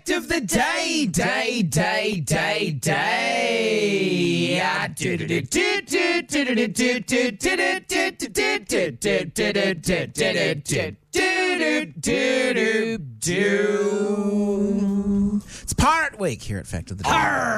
fact of the day. It's Pirate Week here at Fact of the Day.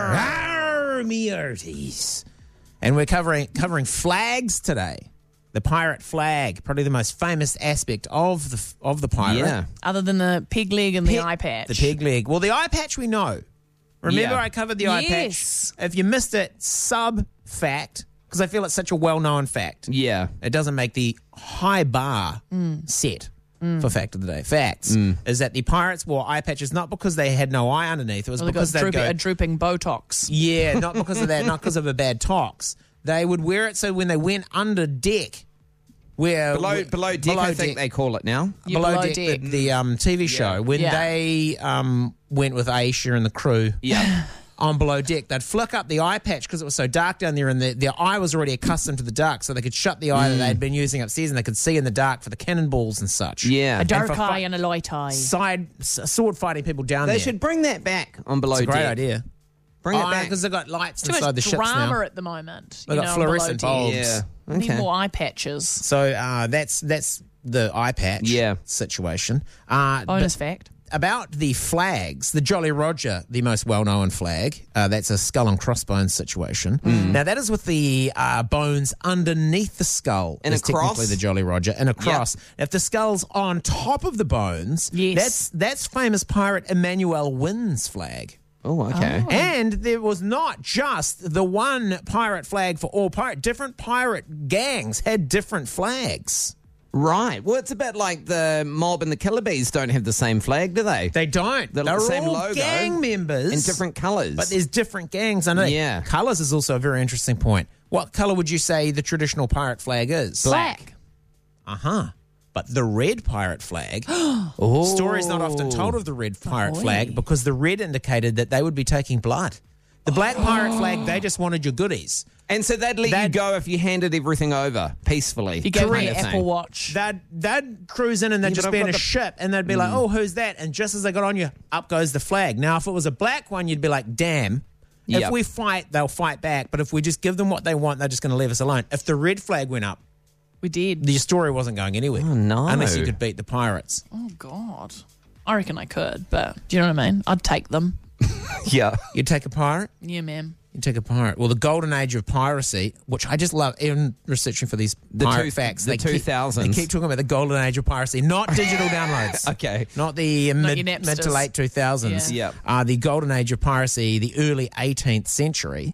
Arr, me hearties. And we're covering flags today. The pirate flag, probably the most famous aspect of the pirate. Yeah. Other than the pig leg and the eye patch. The pig leg. Well, the eye patch we know. Remember Yeah. I covered the eye Yes. patch? If you missed it, sub-fact, because I feel it's such a well-known fact. Yeah. It doesn't make the high bar set for Fact of the Day. Facts is that the pirates wore eye patches not because they had no eye underneath. It was Well, they because got they'd go... a drooping Botox. Yeah, not because of that, not because of a bad tox. They would wear it so when they went under deck, where Below deck, I think they call it now. Yeah, below deck, the TV show, when Yeah. they went with Aisha and the crew Yeah. on below deck, they'd flick up the eye patch because it was so dark down there, and their eye was already accustomed to the dark, so they could shut the eye that they'd been using upstairs, and they could see in the dark for the cannonballs and such. Yeah. A dark for eye and a light eye. Sword fighting people down They there. should bring that back on below It's a great deck. idea. Bring it back. Because they've got lights Too inside much the ships drama now. at the moment. They've got on fluorescent below deck. bulbs. Yeah. Need Okay. more eye patches. So that's the eye patch situation. Bonus fact. About the flags, the Jolly Roger, the most well-known flag, that's a skull and crossbones situation. Now, that is with the bones underneath the skull. And a is technically cross? the Jolly Roger, and a cross. If the skull's on top of the bones, Yes. that's famous pirate Emmanuel Wynn's flag. Oh, okay. And there was not just the one pirate flag for all pirate. Different pirate gangs had different flags. Right. Well, it's a bit like the mob and the Killer Bees don't have the same flag, do they? They don't. They're They're the same all logo gang members. in different colours. But there's different gangs underneath. Yeah. Colours is also a very interesting point. What colour would you say the traditional pirate flag is? Black. Uh-huh. But the red pirate flag, stories not often told of the red pirate flag because the red indicated that they would be taking blood. The black pirate flag, they just wanted your goodies. And so they'd let you go if you handed everything over peacefully. You gave me kind an of Apple thing. Watch. They'd cruise in and they'd Yeah, just but be I've in a got the- ship and they'd be like, oh, who's that? And just as they got on you, up goes the flag. Now, if it was a black one, you'd be like, damn. If Yep. we fight, they'll fight back. But if we just give them what they want, they're just going to leave us alone. If the red flag went up, We did. the story wasn't going anywhere. Oh, no. Unless you could beat the pirates. Oh, God. I reckon I could, but do you know what I mean? I'd take them. Yeah. You'd take a pirate? Yeah, ma'am. You'd take a pirate. Well, the golden age of piracy, which I just love, even researching for these pirate facts. the they keep- 2000s. They keep talking about the golden age of piracy, not digital downloads. Okay. Not the Not mid your Napsters. to late 2000s. Yeah. The golden age of piracy, the early 18th century.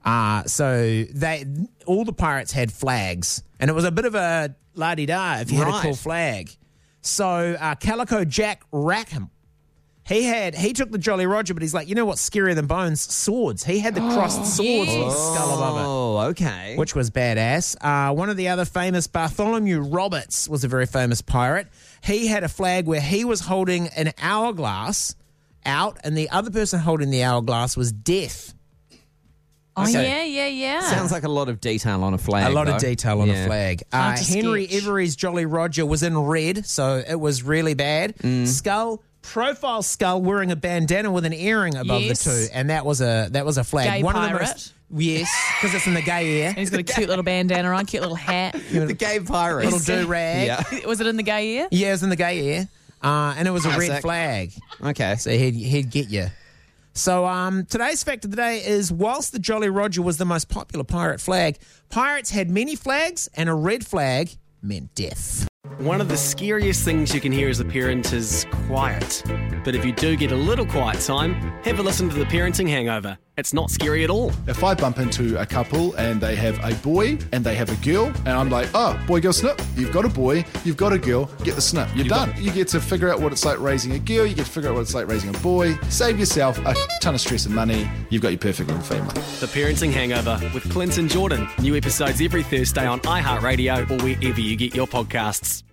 So all the pirates had flags, and it was a bit of a la-di-da if you had a Right. cool flag. So Calico Jack Rackham, he took the Jolly Roger, but he's like, you know what's scarier than bones? Swords. He had the crossed swords with the skull above it. Oh, okay. Which was badass. One of the other famous, Bartholomew Roberts, was a very famous pirate. He had a flag where he was holding an hourglass out, and the other person holding the hourglass was death. Oh, Okay. yeah. Sounds like a lot of detail on a flag. A lot of though. detail on Yeah. a flag. Hard to Henry sketch. Every's Jolly Roger was in red, so it was really bad. Profile skull wearing a bandana with an earring above Yes. the two, and that was a flag. Gay One of the pirate. most, yes, because it's in the gay ear. And he's got a cute little bandana on, cute little hat. The gay pirate. Little do-rag. Yeah. Was it in the gay ear? Yeah, it was in the gay ear. And it was a red Classic. flag. Okay. So he'd get you. So today's fact of the day is, whilst the Jolly Roger was the most popular pirate flag, pirates had many flags, and a red flag meant death. One of the scariest things you can hear as a parent is quiet. But if you do get a little quiet time, have a listen to The Parenting Hangover. It's not scary at all. If I bump into a couple and they have a boy and they have a girl, and I'm like, oh, boy, girl, snip. You've got a boy, you've got a girl, get the snip. You're done. You get to figure out what it's like raising a girl, you get to figure out what it's like raising a boy, save yourself a ton of stress and money. You've got your perfect little family. The Parenting Hangover with Clint and Jordan. New episodes every Thursday on iHeartRadio or wherever you get your podcasts.